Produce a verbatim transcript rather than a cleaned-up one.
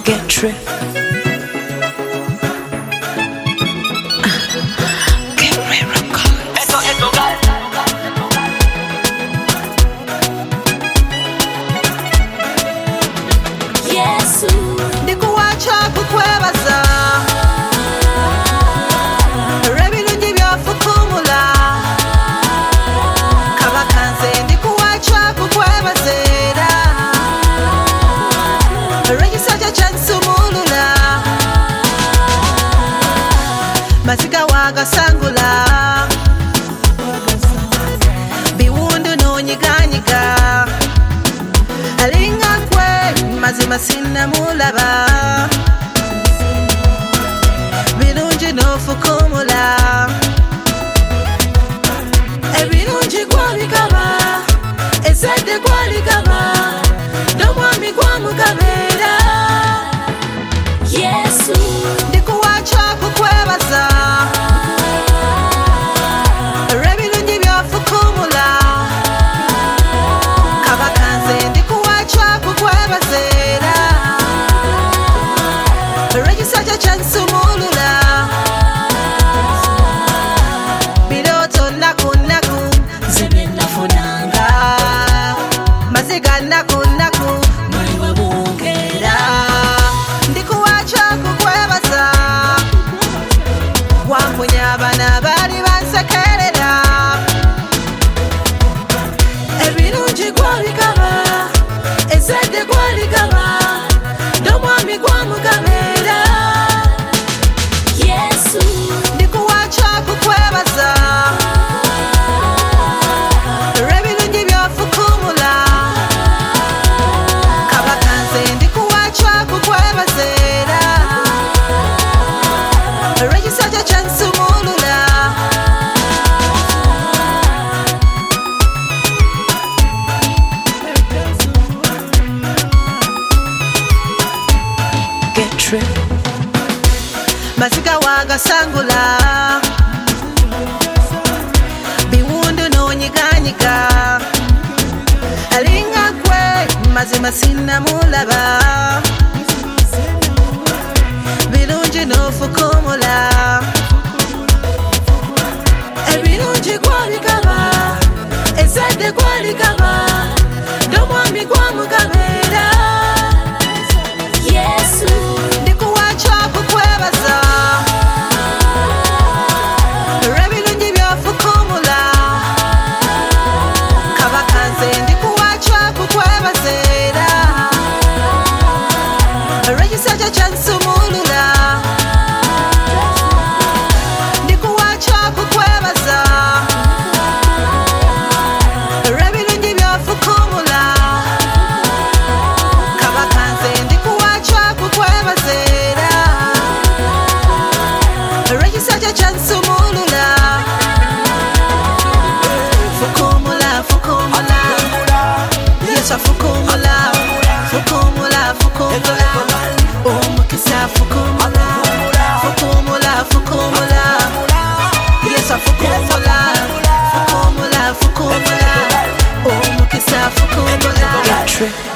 Get trip. Get real records. Esto, esto, gal. Yesu ndikuwacha kukwebaza rebirungi byafukumula kabakanze ndikuwacha kukwebazera regisajja kyansumulula masiga wagasangula biwundu nonyiganyiga alinga kwe mazima sinamulaba birungi nofukumula ebirungi gwabigaba ezadde gwaligaba n'omwami gwamugabera Yesu ndikuwacha kukwebaza rebirungi byafukumula kabakanze ndikuwacha kukwebazera regisajja kyansumulula biroto naku naku nze nafunanga maziga naku naku muliwe bwongera ndikuwacha kukwebaza wampunya abana bali bansekerera ebirungi gwabigaba ezadde gwaligaba n'omwami gwamugabera Yesu ndikuwacha kukwebaza rebirungi byafukumula kabakanze ndikuwacha kukwebazera regisajja kyansumulula Get trip. masiga wagasangula biwundu nonyiganyiga alinga kwe mazima sinamulaba birungi nofukumula ebirungi gwabigaba ezadde gwaligaba n'omwami gwamugabera Yesu ndikuwacha kukwebaza rebirungi byafukumula kabakanze ndikuwacha kukwebazera regisajja kyansumulula ndikuwacha kukwebaza rebirungi byafukumula kabakanze ndikuwacha kukwebazera regisajja kyansumulula fukumula fukumula yesu fukumula fukumula fukumula omukisa fukumula fukumula fukumula yesu fukumula fukumula fukumula omukisa fukumula Get trip.